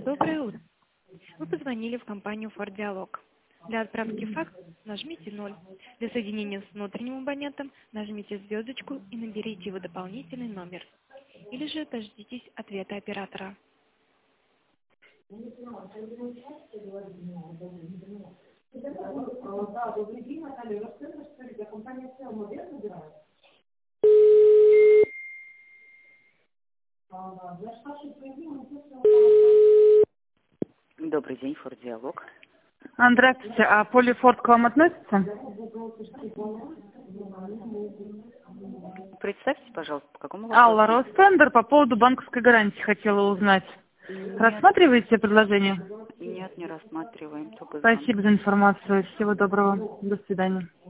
Доброе утро. Вы позвонили в компанию Ford Dialog. Для отправки факс нажмите 0. Для соединения с внутренним абонентом нажмите звездочку и наберите его дополнительный номер. Или же дождитесь ответа оператора. Добрый день, Форд Диалог. Здравствуйте, а Полифорд к вам относится? Представьте, пожалуйста, по какому вопросу? Алла Ростендер по поводу банковской гарантии хотела узнать. Рассматриваете предложение? Нет, не рассматриваем. Только Спасибо за информацию. Всего доброго. До свидания.